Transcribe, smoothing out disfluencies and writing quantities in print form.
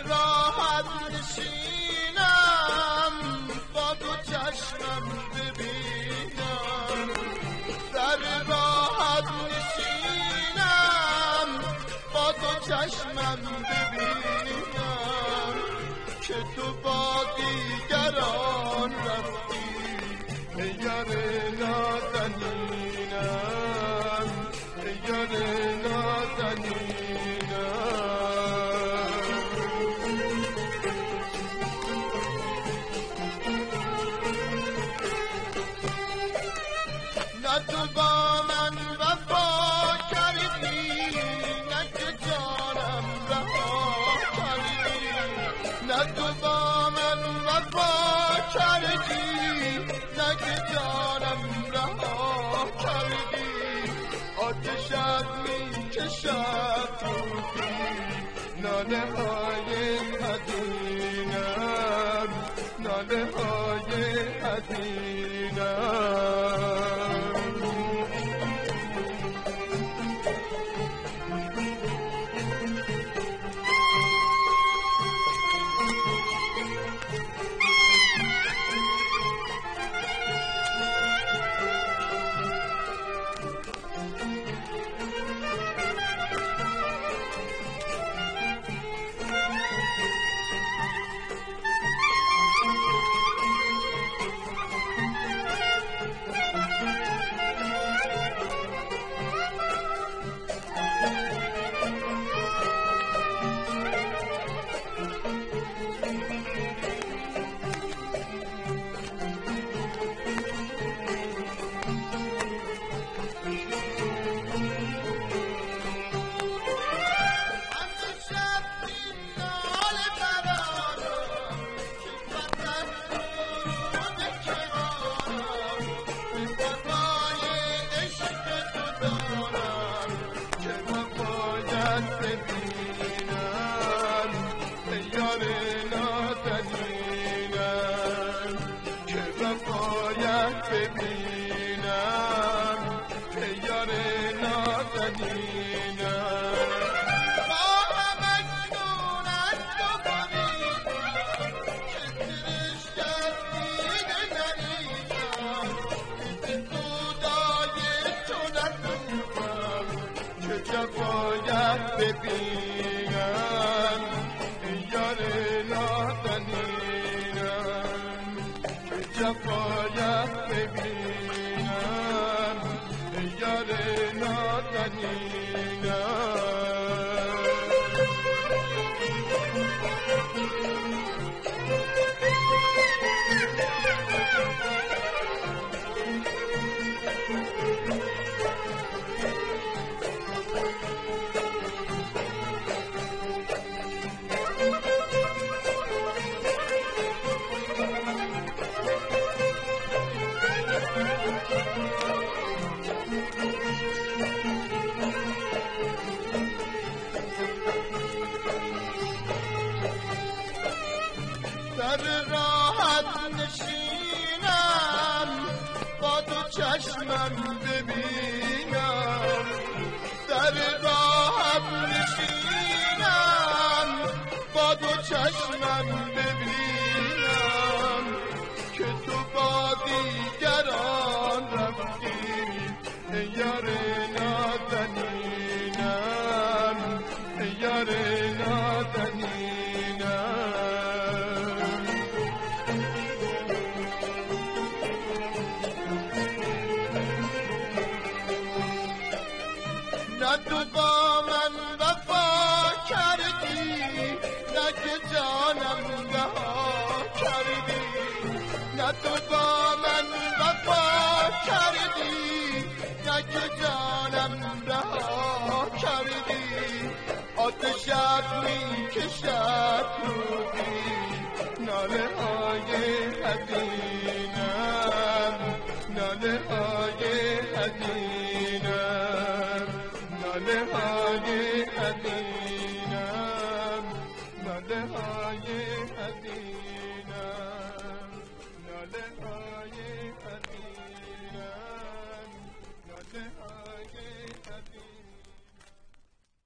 راحت نشینم با دو چشمم ببینم، در راحت نشینم با دو چشمم ببینم که تو با دیگران رفتی ای یار نازنینم، ای یار نه تو با من وفا کردی، نه که جانم رها کردی، نه تو با من وفا کردی، نه که جانم رها کردی. آتشت میکشد روحی، ناله های حزینم، ناله های حزینم. ببینم ای یار نازنینم، خواهم اکنون از تو بریدم که سرش دیده ندیدم، که سودای تو نتونم که جفایت ببینم ای یار نازنینم، که جفایت ببینم ای یار نازنینم. در راحت نشینم با دو چشمم ببینم، در راحت نشینم با دو چشمم ببینم که تو با دیگران رفتی ای یار نازنینم، ای یار نازنینم. نه تو با من وفا کردی، نه که جانم رها کردی، نه تو با من وفا کردی، نه که جانم رها کردی. آتشت میکشد روحی، ناله های حزینم، ناله های حزینم، ناله های حزینم.